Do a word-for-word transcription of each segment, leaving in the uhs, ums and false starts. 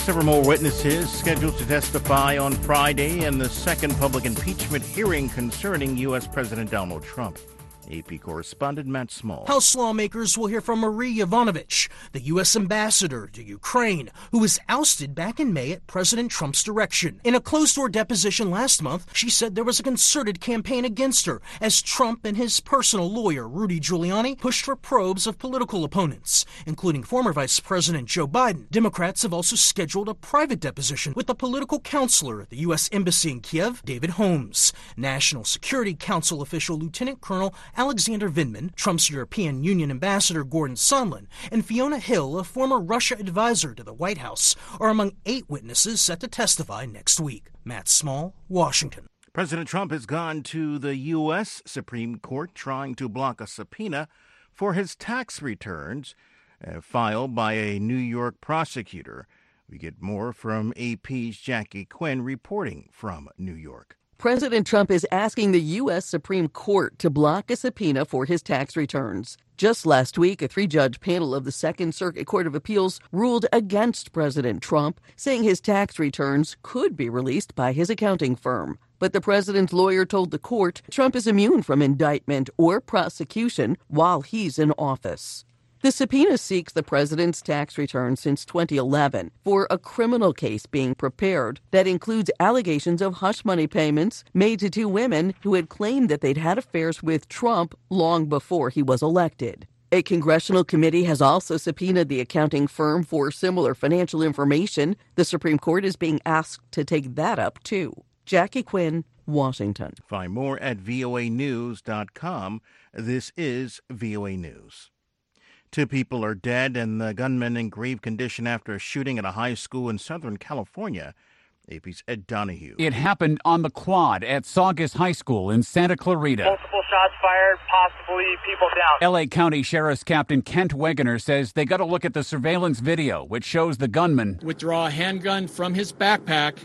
Several more witnesses scheduled to testify on Friday in the second public impeachment hearing concerning U S. President Donald Trump. A P correspondent Matt Small. House lawmakers will hear from Marie Yovanovitch, the U S ambassador to Ukraine, who was ousted back in May at President Trump's direction. In a closed-door deposition last month, she said there was a concerted campaign against her as Trump and his personal lawyer, Rudy Giuliani, pushed for probes of political opponents, including former Vice President Joe Biden. Democrats have also scheduled a private deposition with the political counselor at the U S. Embassy in Kiev, David Holmes, National Security Council official Lieutenant Colonel Alexander Vindman, Trump's European Union ambassador Gordon Sondland, and Fiona Hill, a former Russia advisor to the White House, are among eight witnesses set to testify next week. Matt Small, Washington. President Trump has gone to the U S. Supreme Court trying to block a subpoena for his tax returns uh, filed by a New York prosecutor. We get more from A P's Jackie Quinn reporting from New York. President Trump is asking the U S. Supreme Court to block a subpoena for his tax returns. Just last week, a three-judge panel of the Second Circuit Court of Appeals ruled against President Trump, saying his tax returns could be released by his accounting firm. But the president's lawyer told the court Trump is immune from indictment or prosecution while he's in office. The subpoena seeks the president's tax return since twenty eleven for a criminal case being prepared that includes allegations of hush money payments made to two women who had claimed that they'd had affairs with Trump long before he was elected. A congressional committee has also subpoenaed the accounting firm for similar financial information. The Supreme Court is being asked to take that up, too. Jackie Quinn, Washington. Find more at V O A news dot com. This is V O A News. Two people are dead and the gunman in grave condition after a shooting at a high school in Southern California. A P's Ed Donahue. It happened on the quad at Saugus High School in Santa Clarita. Multiple shots fired, possibly people down. L A County Sheriff's Captain Kent Wegener says they got to look at the surveillance video, which shows the gunman withdraw a handgun from his backpack,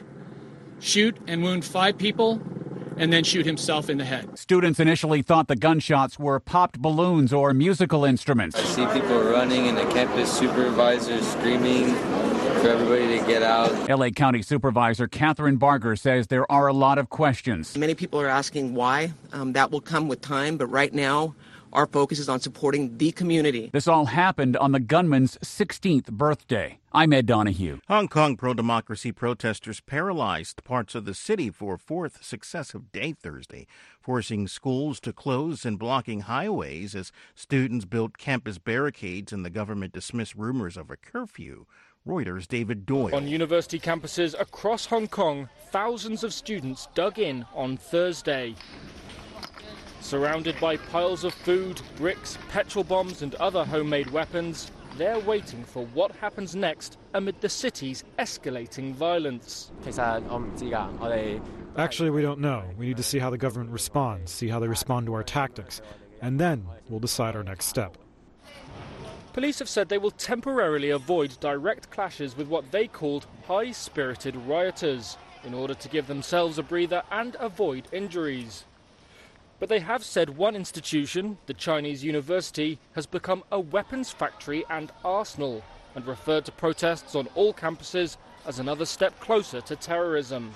shoot and wound five people, and then shoot himself in the head. Students initially thought the gunshots were popped balloons or musical instruments. I see people running and the campus supervisor screaming for everybody to get out. L A County Supervisor Catherine Barger says there are a lot of questions. Many people are asking why. Um, that will come with time, but right now our focus is on supporting the community. This all happened on the gunman's sixteenth birthday. I'm Ed Donahue. Hong Kong pro-democracy protesters paralyzed parts of the city for a fourth successive day Thursday, forcing schools to close and blocking highways as students built campus barricades and the government dismissed rumors of a curfew. Reuters' David Doyle. On university campuses across Hong Kong, thousands of students dug in on Thursday. Surrounded by piles of food, bricks, petrol bombs and other homemade weapons, they're waiting for what happens next amid the city's escalating violence. Actually, we don't know. We need to see how the government responds, see how they respond to our tactics, and then we'll decide our next step. Police have said they will temporarily avoid direct clashes with what they called high-spirited rioters in order to give themselves a breather and avoid injuries. But they have said one institution, the Chinese university, has become a weapons factory and arsenal, and referred to protests on all campuses as another step closer to terrorism.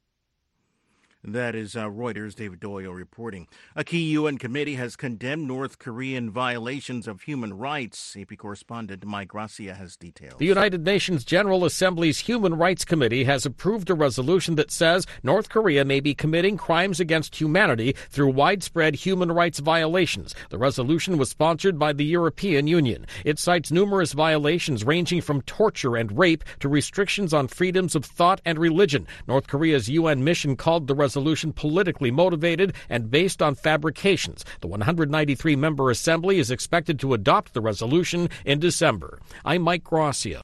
That is uh, Reuters' David Doyle reporting. A key U N committee has condemned North Korean violations of human rights. A P correspondent Mike Gracia has details. The United Nations General Assembly's Human Rights Committee has approved a resolution that says North Korea may be committing crimes against humanity through widespread human rights violations. The resolution was sponsored by the European Union. It cites numerous violations ranging from torture and rape to restrictions on freedoms of thought and religion. North Korea's U N mission called the resolution resolution politically motivated and based on fabrications. The one hundred ninety-three member assembly is expected to adopt the resolution in December. I'm Mike Gracia.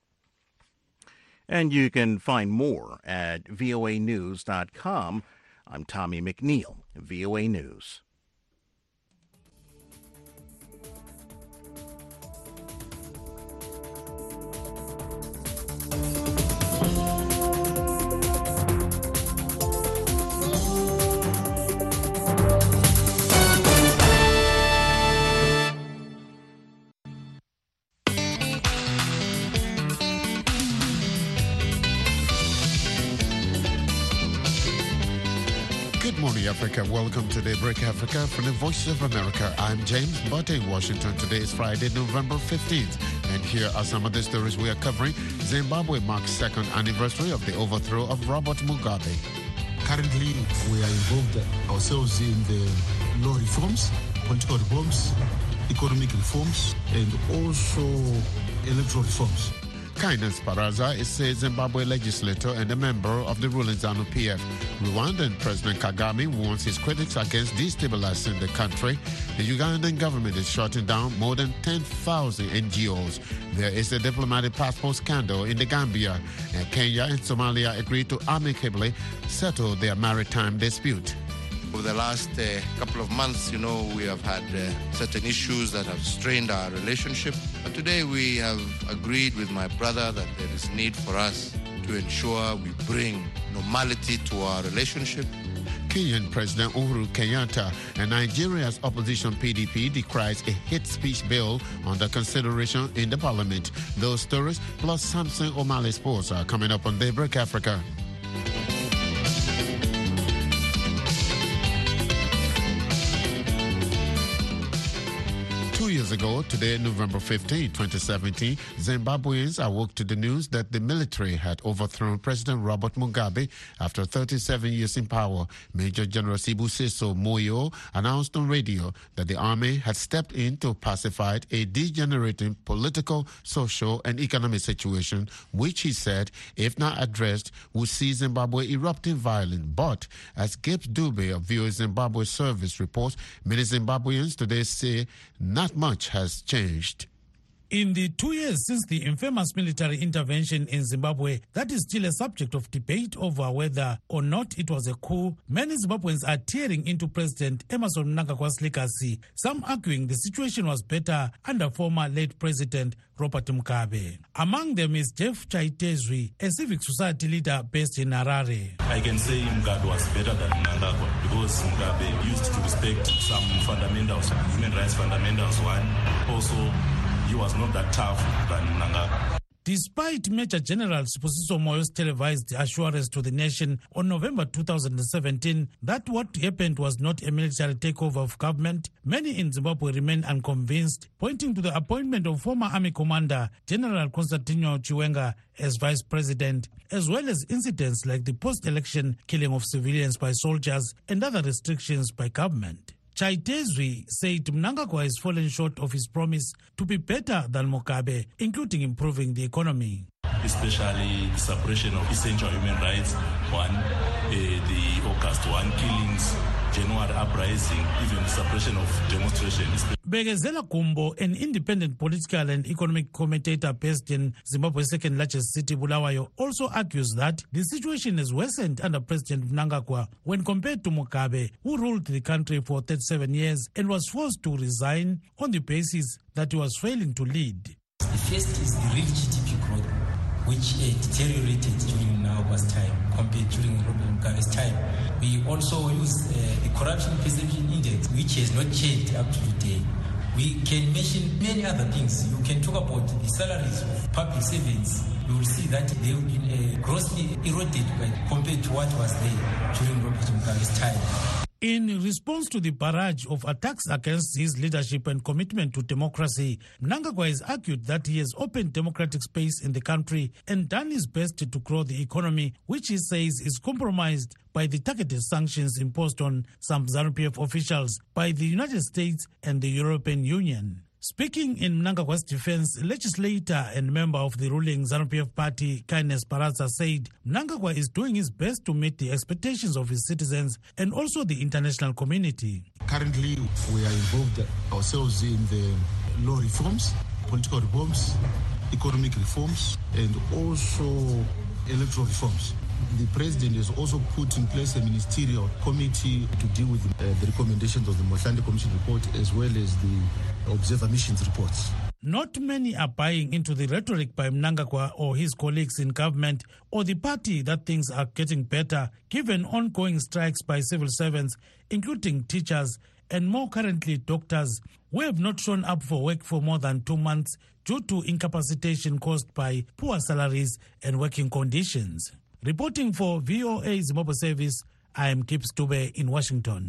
And you can find more at V O A news dot com. I'm Tommy McNeil, V O A News. Good morning, Africa. Welcome to Daybreak Africa from the Voice of America. I'm James Butte in Washington. Today is Friday, November fifteenth. And here are some of the stories we are covering. Zimbabwe marks second anniversary of the overthrow of Robert Mugabe. Currently, we are involved ourselves in the law reforms, political reforms, economic reforms, and also electoral reforms. Kindness Paraza is a Zimbabwe legislator and a member of the ruling ZANU-P F. Rwandan President Kagame warns his critics against destabilizing the country. The Ugandan government is shutting down more than ten thousand N G Os. There is a diplomatic passport scandal in the Gambia. And Kenya and Somalia agreed to amicably settle their maritime dispute. Over the last uh, couple of months, you know, we have had uh, certain issues that have strained our relationship. But today we have agreed with my brother that there is need for us to ensure we bring normality to our relationship. Kenyan President Uhuru Kenyatta and Nigeria's opposition P D P decries a hate speech bill under consideration in the parliament. Those stories plus Samson O'Malley Sports are coming up on Daybreak Africa. Two years ago, today, November fifteenth, twenty seventeen, Zimbabweans awoke to the news that the military had overthrown President Robert Mugabe after thirty-seven years in power. Major General Sibusiso Moyo announced on radio that the army had stepped in to pacify a degenerating political, social, and economic situation, which he said, if not addressed, would see Zimbabwe erupting violence. But, as Gibbs Dube of V O A Zimbabwe Service reports, many Zimbabweans today say not much has changed. In the two years since the infamous military intervention in Zimbabwe, that is still a subject of debate over whether or not it was a coup. Many Zimbabweans are tearing into President Emmerson Mnangagwa's legacy, some arguing the situation was better under former late President Robert Mugabe. Among them is Jeff Chaitezwi, a civic society leader based in Harare. I can say Mugabe was better than Mnangagwa because Mugabe used to respect some fundamentals, human rights fundamentals. One, also, he was not that tough than Mnangagwa. Despite Major General Sibusiso Moyo's televised assurance to the nation on November two thousand seventeen that what happened was not a military takeover of government, many in Zimbabwe remain unconvinced, pointing to the appointment of former Army Commander General Constantino Chiwenga as Vice President, as well as incidents like the post-election killing of civilians by soldiers and other restrictions by government. Chaitezwi said Mnangagwa has fallen short of his promise to be better than Mugabe, including improving the economy. Especially the suppression of essential human rights, one, uh, the August first killings, January uprising, even the suppression of demonstrations. Begezela Kumbo, an independent political and economic commentator based in Zimbabwe's second largest city, Bulawayo, also argues that the situation has worsened under President Mnangagwa when compared to Mugabe, who ruled the country for thirty-seven years and was forced to resign on the basis that he was failing to lead. The first is the real G D P growth, which uh, deteriorated during Mnangagwa's time compared to during Robert Mugabe's time. We also use uh, the corruption perception index, which has not changed up to today. We can mention many other things. You can talk about the salaries of public servants. You will see that they have been uh, grossly eroded by, compared to what was there during Robert Mugabe's time. In response to the barrage of attacks against his leadership and commitment to democracy, Mnangagwa has argued that he has opened democratic space in the country and done his best to grow the economy, which he says is compromised by the targeted sanctions imposed on some ZANU-P F officials by the United States and the European Union. Speaking in Mnangagwa's defense, legislator and member of the ruling ZANU-P F party, Kindness Paraza, said Mnangagwa is doing his best to meet the expectations of his citizens and also the international community. Currently, we are involved ourselves in the law reforms, political reforms, economic reforms, and also electoral reforms. The president has also put in place a ministerial committee to deal with uh, the recommendations of the Motlanthe Commission report as well as the observer missions reports. Not many are buying into the rhetoric by Mnangagwa or his colleagues in government or the party that things are getting better, given ongoing strikes by civil servants, including teachers and more currently doctors, who have not shown up for work for more than two months due to incapacitation caused by poor salaries and working conditions. Reporting for V O A Zimbabwe Service, I am Kip Stube in Washington.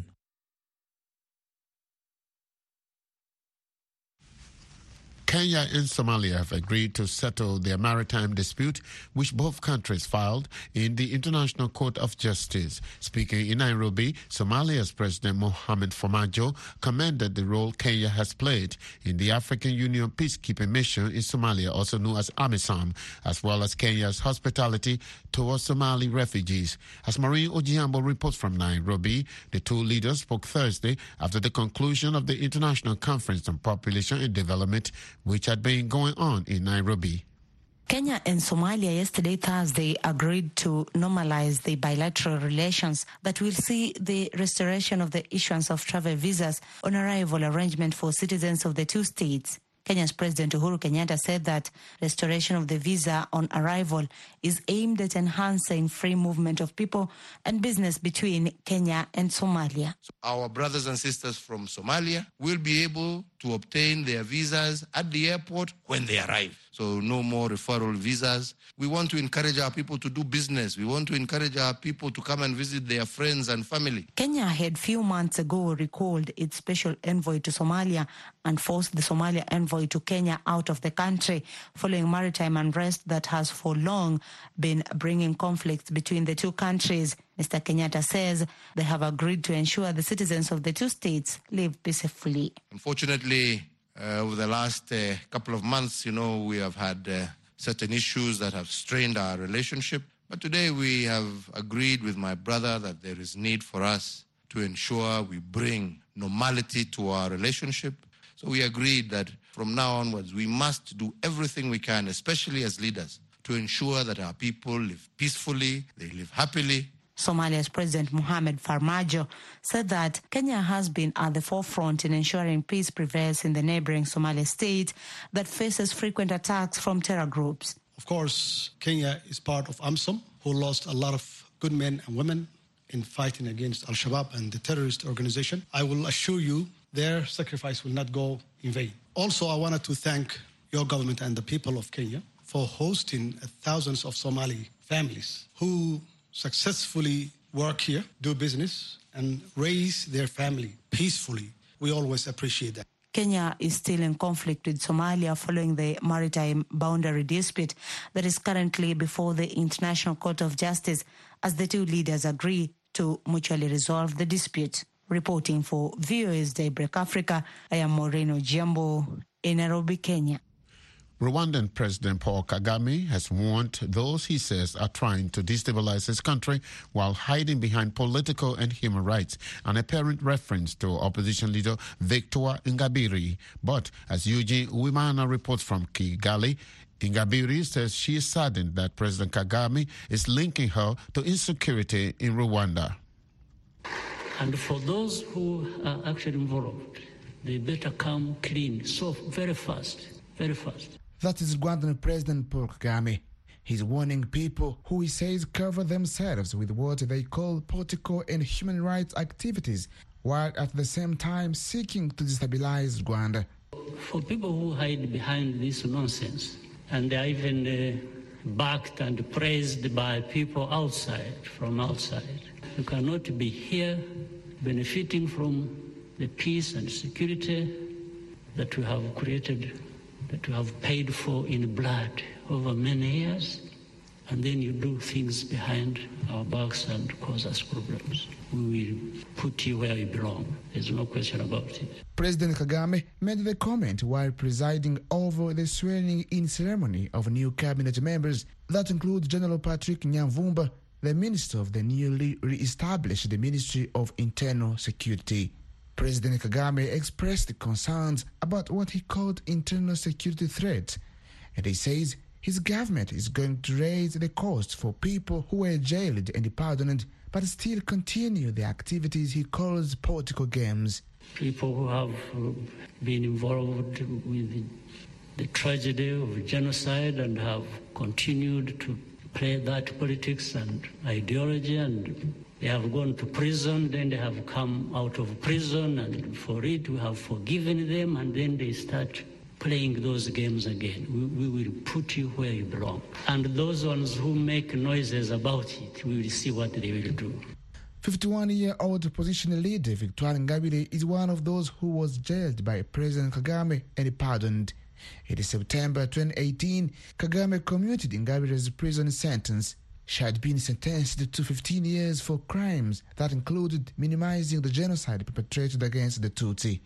Kenya and Somalia have agreed to settle their maritime dispute, which both countries filed in the International Court of Justice. Speaking in Nairobi, Somalia's President Mohamed Farmajo commended the role Kenya has played in the African Union peacekeeping mission in Somalia, also known as AMISOM, as well as Kenya's hospitality towards Somali refugees. As Maureen Ojiambo reports from Nairobi, the two leaders spoke Thursday after the conclusion of the International Conference on Population and Development, which had been going on in Nairobi. Kenya and Somalia yesterday, Thursday, agreed to normalize the bilateral relations that will see the restoration of the issuance of travel visas on arrival arrangement for citizens of the two states. Kenya's President Uhuru Kenyatta said that restoration of the visa on arrival is aimed at enhancing free movement of people and business between Kenya and Somalia. Our brothers and sisters from Somalia will be able to obtain their visas at the airport when they arrive. So no more referral visas. We want to encourage our people to do business. We want to encourage our people to come and visit their friends and family. Kenya had few months ago recalled its special envoy to Somalia and forced the Somalia envoy to Kenya out of the country following maritime unrest that has for long been bringing conflicts between the two countries. Mister Kenyatta says they have agreed to ensure the citizens of the two states live peacefully. Unfortunately, uh, over the last uh, couple of months, you know, we have had uh, certain issues that have strained our relationship. But today we have agreed with my brother that there is need for us to ensure we bring normality to our relationship. So we agreed that from now onwards, we must do everything we can, especially as leaders, to ensure that our people live peacefully, they live happily. Somalia's President Mohamed Farmajo said that Kenya has been at the forefront in ensuring peace prevails in the neighboring Somalia state that faces frequent attacks from terror groups. Of course, Kenya is part of AMISOM, who lost a lot of good men and women in fighting against Al-Shabaab and the terrorist organization. I will assure you their sacrifice will not go in vain. Also, I wanted to thank your government and the people of Kenya for hosting thousands of Somali families who successfully work here, do business, and raise their family peacefully. We always appreciate that. Kenya is still in conflict with Somalia following the maritime boundary dispute that is currently before the International Court of Justice as the two leaders agree to mutually resolve the dispute. Reporting for V O A's Daybreak Africa, I am Maureen Ojiambo in Nairobi, Kenya. Rwandan President Paul Kagame has warned those he says are trying to destabilize his country while hiding behind political and human rights, an apparent reference to opposition leader Victoire Ingabire. But as Eugene Uwimana reports from Kigali, Ingabire says she is saddened that President Kagame is linking her to insecurity in Rwanda. And for those who are actually involved, they better come clean, so very fast, very fast. That is Rwandan President Paul Kagame. He's warning people who he says cover themselves with what they call political and human rights activities, while at the same time seeking to destabilize Rwanda. For people who hide behind this nonsense, and they are even uh, backed and praised by people outside, from outside, you cannot be here benefiting from the peace and security that we have created, that we have paid for in blood over many years, and then you do things behind our backs and cause us problems. We will put you where you belong. There's no question about it. President Kagame made the comment while presiding over the swearing-in ceremony of new cabinet members that include General Patrick Nyamvumba, the minister of the newly re-established the Ministry of Internal Security. President Kagame expressed concerns about what he called internal security threats, and he says his government is going to raise the cost for people who were jailed and pardoned but still continue the activities he calls political games. People who have been involved with the tragedy of genocide and have continued to play that politics and ideology, and they have gone to prison, then they have come out of prison, and for it we have forgiven them, and then they start playing those games again. We, we will put you where you belong. And those ones who make noises about it, we will see what they will do. fifty-one-year-old opposition leader Victoire Ingabire is one of those who was jailed by President Kagame and pardoned. In September twenty eighteen, Kagame commuted Ingabire's prison sentence. She had been sentenced to fifteen years for crimes that included minimizing the genocide perpetrated against the Tutsi.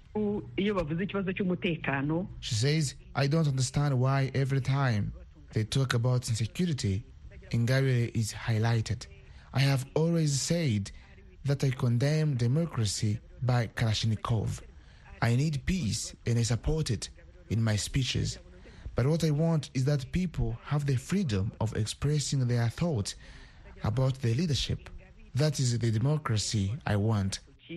She says, I don't understand why every time they talk about insecurity, Ingabire is highlighted. I have always said that I condemn democracy by Kalashnikov. I need peace and I support it in my speeches. But what I want is that people have the freedom of expressing their thoughts about their leadership. That is the democracy I want.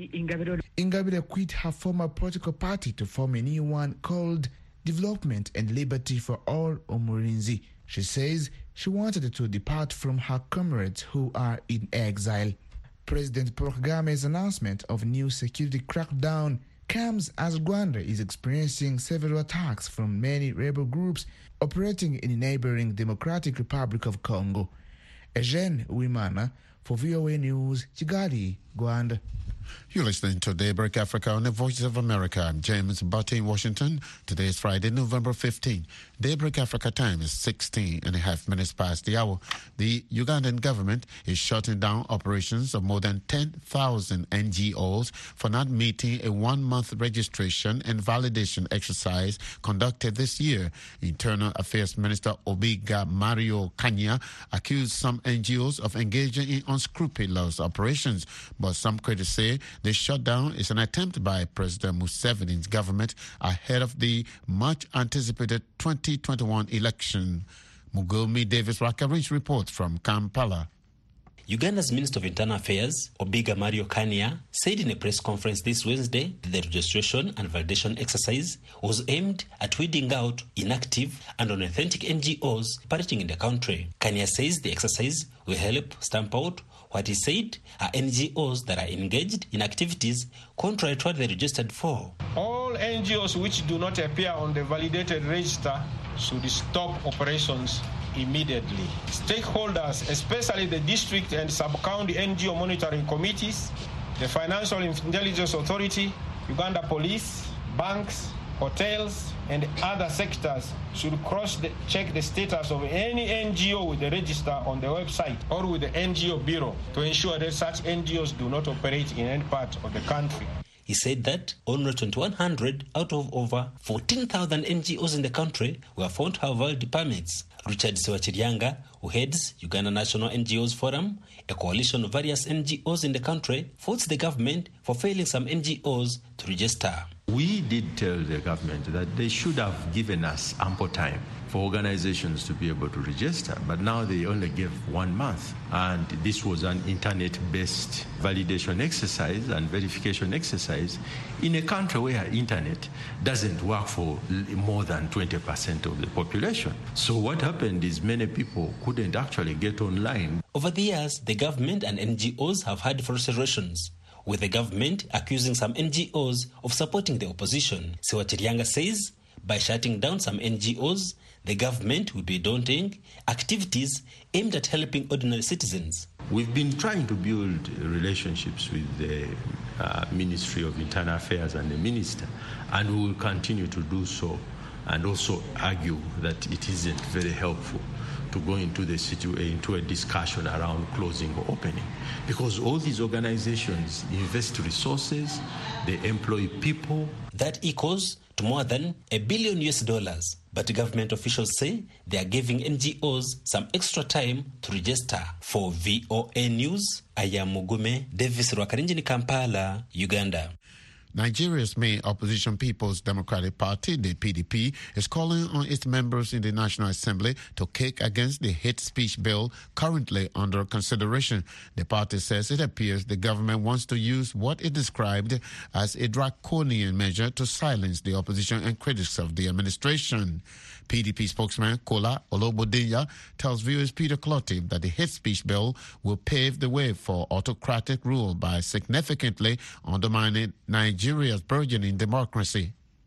Ingabire quit her former political party to form a new one called Development and Liberty for All Umurinzi. She says she wanted to depart from her comrades who are in exile. President Paul Kagame's announcement of new security crackdown comes as Rwanda is experiencing several attacks from many rebel groups operating in the neighboring Democratic Republic of Congo. Eugene Uwimana for V O A News, Kigali, Rwanda. You're listening to Daybreak Africa on the Voice of America. I'm James Butte in Washington. Today is Friday, November fifteenth. Daybreak Africa time is sixteen and a half minutes past the hour. The Ugandan government is shutting down operations of more than ten thousand N G Os for not meeting a one-month registration and validation exercise conducted this year. Internal Affairs Minister Obiga Mario Kanya accused some N G Os of engaging in unscrupulous operations, but some critics say the shutdown is an attempt by President Museveni's government ahead of the much-anticipated twenty twenty-one election. Mugomi Davis Rakarinch reports from Kampala. Uganda's Minister of Internal Affairs, Obiga Mario Kanya, said in a press conference this Wednesday that the registration and validation exercise was aimed at weeding out inactive and unauthentic N G Os operating in the country. Kanya says the exercise will help stamp out what he said are N G Os that are engaged in activities contrary to what they registered for. All N G Os which do not appear on the validated register should stop operations immediately. Stakeholders, especially the district and sub-county N G O monitoring committees, the Financial Intelligence Authority, Uganda Police, banks, hotels, and other sectors should cross-check the status of any N G O with the register on the website or with the N G O Bureau to ensure that such N G Os do not operate in any part of the country. He said that only twenty-one hundred out of over fourteen thousand N G Os in the country were found to have valid permits. Richard Sewachirianga, who heads Uganda National N G Os Forum, a coalition of various N G Os in the country, faults the government for failing some N G Os to register. We did tell the government that they should have given us ample time for organizations to be able to register, but now they only gave one month. And this was an internet-based validation exercise and verification exercise in a country where internet doesn't work for more than twenty percent of the population. So what happened is many people couldn't actually get online. Over the years, the government and N G Os have had frustrations, with the government accusing some N G Os of supporting the opposition. Sewachirianga says by shutting down some N G Os, the government will be daunting activities aimed at helping ordinary citizens. We've been trying to build relationships with the uh, Ministry of Internal Affairs and the Minister, and we will continue to do so, and also argue that it isn't very helpful to go into the situ- into a discussion around closing or opening, because all these organizations invest resources, they employ people. That equals to more than a billion U S dollars. But government officials say they are giving N G Os some extra time to register. For V O A News, I am Mugume Davis Rwakarinjini, Kampala, Uganda. Nigeria's main opposition People's Democratic Party, the P D P, is calling on its members in the National Assembly to kick against the hate speech bill currently under consideration. The party says it appears the government wants to use what it described as a draconian measure to silence the opposition and critics of the administration. P D P spokesman Kola Olobodenya tells viewers Peter Clottey that the hate speech bill will pave the way for autocratic rule by significantly undermining Nigeria's burgeoning democracy.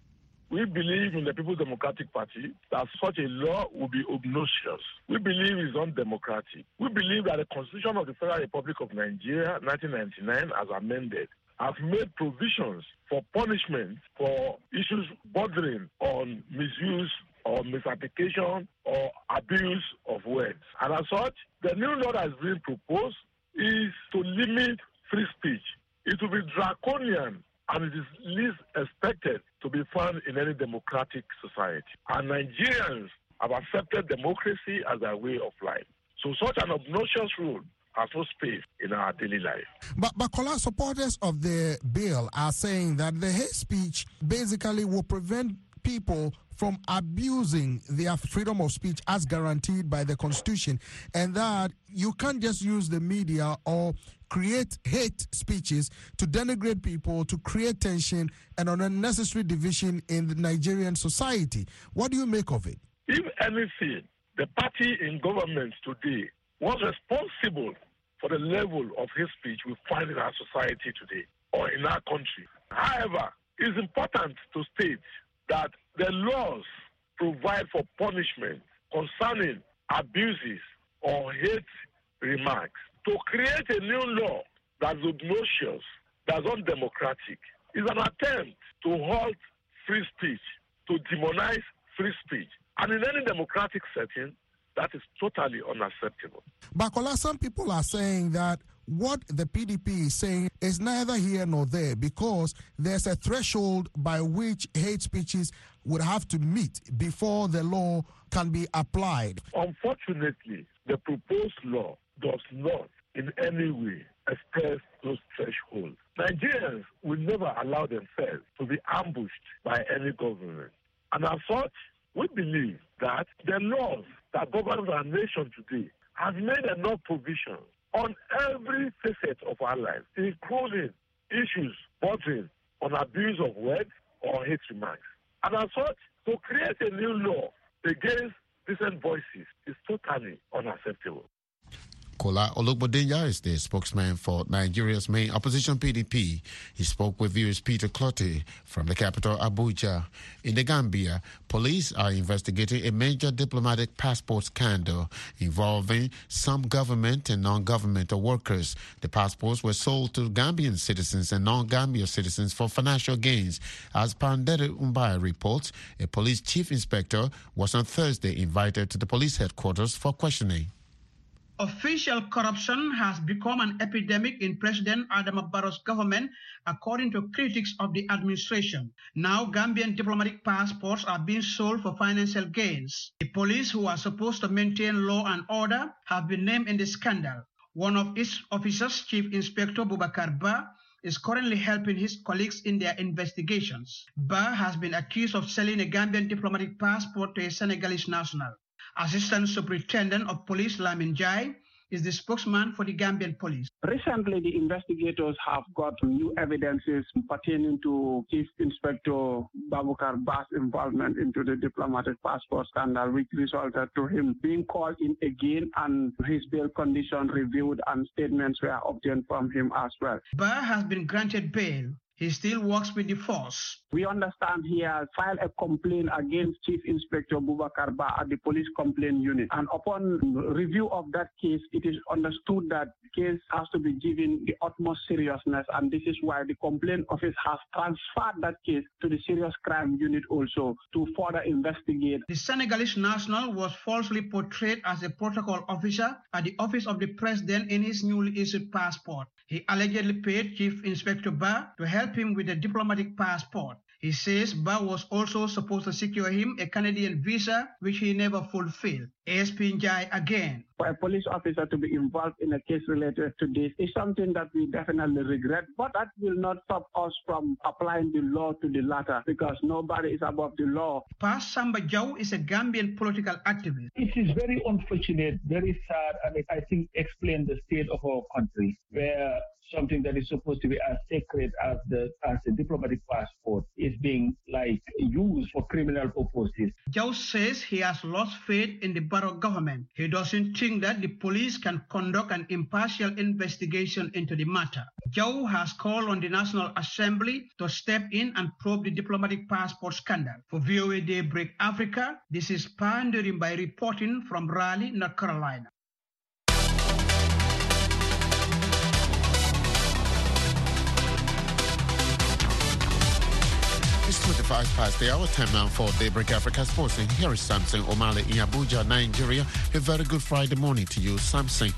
we believe in the People's Democratic Party that such a law will be obnoxious. We believe it's undemocratic. We believe that the Constitution of the Federal Republic of Nigeria, nineteen ninety-nine, as amended, has made provisions for punishment for issues bordering on misuse or misapplication or abuse of words. And as such, the new law that is being proposed is to limit free speech. It will be draconian, and it is least expected to be found in any democratic society. And Nigerians have accepted democracy as their way of life. So such an obnoxious rule has no space in our daily life. But, but Kola, supporters of the bill are saying that the hate speech basically will prevent people from abusing their freedom of speech as guaranteed by the Constitution, and that you can't just use the media or create hate speeches to denigrate people, to create tension and an unnecessary division in the Nigerian society. What do you make of it? If anything, the party in government today was responsible for the level of hate speech we find in our society today or in our country. However, it's important to state that the laws provide for punishment concerning abuses or hate remarks. To create a new law that's obnoxious, that's undemocratic, is an attempt to halt free speech, to demonize free speech. And in any democratic setting, that is totally unacceptable. Bakola, some people are saying that what the P D P is saying is neither here nor there, because there's a threshold by which hate speeches would have to meet before the law can be applied. Unfortunately, the proposed law does not in any way express those thresholds. Nigerians will never allow themselves to be ambushed by any government. And as such, we believe that the laws that govern our nation today have made enough provision on every facet of our life, including issues bordering on abuse of words or hate remarks. And as such, to create a new law against decent voices is totally unacceptable. Kola Olugbodenya is the spokesman for Nigeria's main opposition P D P. He spoke with viewers Peter Clottey from the capital Abuja. In the Gambia, police are investigating a major diplomatic passport scandal involving some government and non-governmental workers. The passports were sold to Gambian citizens and non-Gambian citizens for financial gains. As Pandere Umbai reports, a police chief inspector was on Thursday invited to the police headquarters for questioning. Official corruption has become an epidemic in President Adama Barrow's government, according to critics of the administration. Now, Gambian diplomatic passports are being sold for financial gains. The police, who are supposed to maintain law and order, have been named in the scandal. One of its officers, Chief Inspector Bubakar Ba, is currently helping his colleagues in their investigations. Ba has been accused of selling a Gambian diplomatic passport to a Senegalese national. Assistant Superintendent of Police Lamin Jai is the spokesman for the Gambian police. Recently, the investigators have got new evidences pertaining to Chief Inspector Babukar Ba's involvement into the diplomatic passport scandal, which resulted to him being called in again and his bail condition reviewed and statements were obtained from him as well. Ba has been granted bail. He still works with the force. We understand he has filed a complaint against Chief Inspector Bubakar Ba at the police complaint unit. And upon review of that case, it is understood that the case has to be given the utmost seriousness. And this is why the complaint office has transferred that case to the serious crime unit also to further investigate. The Senegalese national was falsely portrayed as a protocol officer at the office of the president in his newly issued passport. He allegedly paid Chief Inspector Ba to help him with a diplomatic passport. He says Ba was also supposed to secure him a Canadian visa, which he never fulfilled. A S P Njai again. For a police officer to be involved in a case related to this is something that we definitely regret, but that will not stop us from applying the law to the latter, because nobody is above the law. Pa Samba Jau is a Gambian political activist. It is very unfortunate, very sad, and it, I think explains the state of our country, where something that is supposed to be as sacred as the as a diplomatic passport is being like used for criminal purposes. Jau says he has lost faith in the Barrow government. He doesn't think that the police can conduct an impartial investigation into the matter. Joe has called on the National Assembly to step in and probe the diplomatic passport scandal. For V O A Daybreak Africa, this is Pandering by reporting from Raleigh, North Carolina. It's twenty-five past the hour, time now for Daybreak Africa Sports. And here is Samson Omale in Abuja, Nigeria. A very good Friday morning to you, Samson.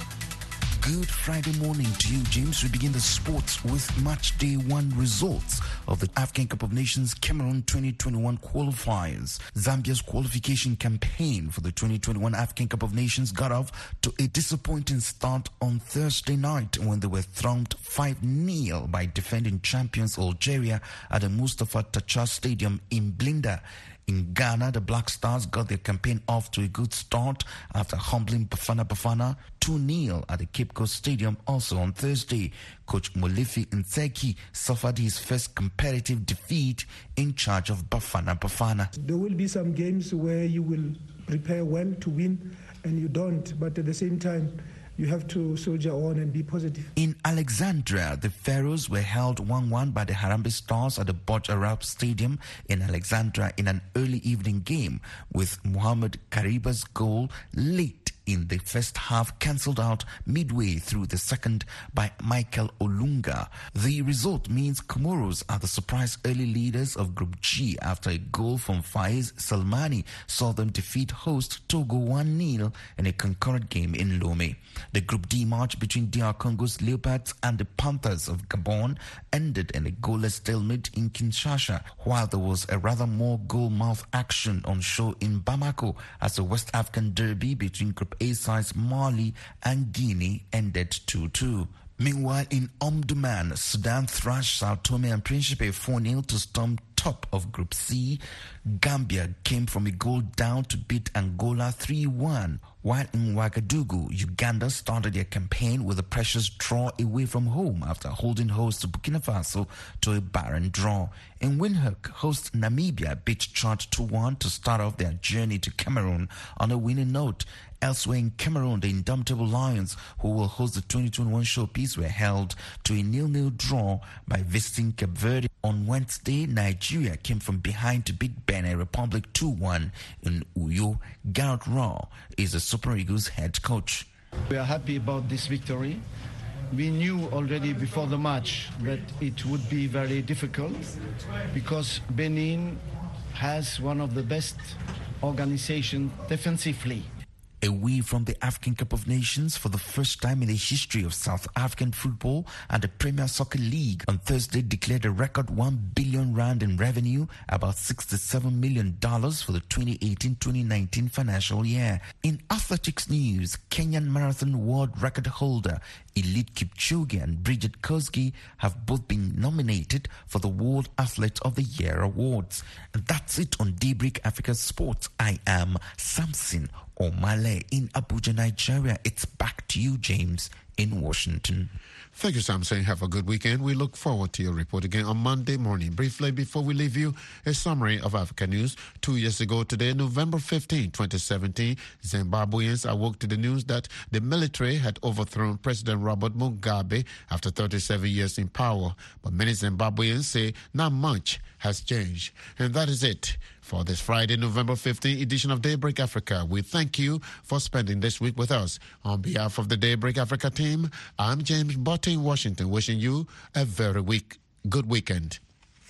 Good Friday morning to you, James. We begin the sports with match day one results of the African Cup of Nations Cameroon twenty twenty-one qualifiers. Zambia's qualification campaign for the twenty twenty-one African Cup of Nations got off to a disappointing start on Thursday night when they were thumped five nil by defending champions Algeria at the Mustafa Tachar Stadium in Blinda. In Ghana, the Black Stars got their campaign off to a good start after humbling Bafana Bafana two nil at the Cape Coast Stadium also on Thursday. Coach Molefi Nseki suffered his first competitive defeat in charge of Bafana Bafana. There will be some games where you will prepare well to win and you don't, but at the same time, you have to soldier on and be positive. In Alexandria, the Pharaohs were held one one by the Harambee Stars at the Burj Arab Stadium in Alexandria in an early evening game, with Mohamed Kariba's goal late in the first half cancelled out midway through the second by Michael Olunga. The result means Comoros are the surprise early leaders of Group G after a goal from Faiz Salmani saw them defeat host Togo one nil in a concurrent game in Lomé. The Group D match between D R Congo's Leopards and the Panthers of Gabon ended in a goalless stalemate in Kinshasa, while there was a rather more goal-mouth action on show in Bamako as the West African derby between Group A sides Mali and Guinea ended two two. Meanwhile, in Omdurman, Sudan thrashed Sao Tome and Principe four nil to storm top of Group C. Gambia came from a goal down to beat Angola three one, while in Ouagadougou, Uganda started their campaign with a precious draw away from home after holding host to Burkina Faso to a barren draw. In Windhoek, host Namibia beat Chad two one to start off their journey to Cameroon on a winning note. Elsewhere in Cameroon, the indomitable Lions, who will host the twenty twenty-one showpiece, were held to a nil nil draw by visiting Cape Verde. On Wednesday, Nigeria came from behind to beat Benin Republic two one in Uyo. Garrett Raw is the Super Eagles head coach. We are happy about this victory. We knew already before the match that it would be very difficult because Benin has one of the best organizations defensively. Away from the African Cup of Nations for the first time in the history of South African football, and the Premier Soccer League on Thursday declared a record one billion rand in revenue, about sixty-seven million dollars for the twenty eighteen twenty nineteen financial year. In athletics news, Kenyan marathon world record holder Eliud Kipchoge and Bridget Kosgei have both been nominated for the World Athlete of the Year awards. And that's it on Daybreak Africa Sports. I am Samson Omale in Abuja, Nigeria. It's back to you, James, in Washington. Thank you, Samson. Have a good weekend. We look forward to your report again on Monday morning. Briefly, before we leave you, a summary of Africa news. Two years ago today, November fifteenth, twenty seventeen, Zimbabweans awoke to the news that the military had overthrown President Robert Mugabe after thirty-seven years in power. But many Zimbabweans say not much has changed. And that is it for this Friday, November fifteenth edition of Daybreak Africa. We thank you for spending this week with us. On behalf of the Daybreak Africa team, I'm James Butte in Washington, wishing you a very week, good weekend.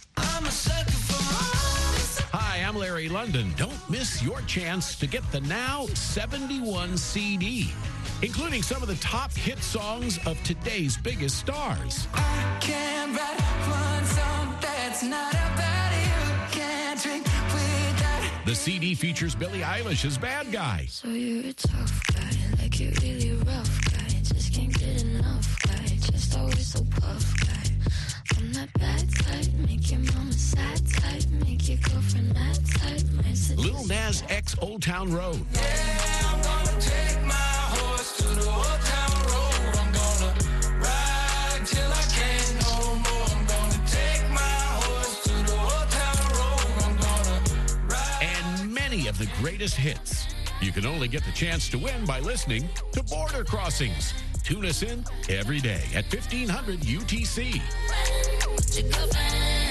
Hi, I'm Larry London. Don't miss your chance to get the Now seventy-one C D, including some of the top hit songs of today's biggest stars. I can't write one song that's not about you. Can't drink with that. The C D features Billie Eilish as Bad Guy. So you're a tough guy, like you're really rough guy. Just can't get enough guy, just always so puff guy. I'm that bad type, make your mama sad type, make your girlfriend mad type. Lil Nas X Old Town Road. Yeah, I'm gonna take my horse to the Old Town Road. I'm gonna ride till I can't no more. I'm gonna take my horse to the Old Town Road. I'm gonna ride. And many of the greatest hits. You can only get the chance to win by listening to Border Crossings. Tune us in every day at fifteen hundred U T C.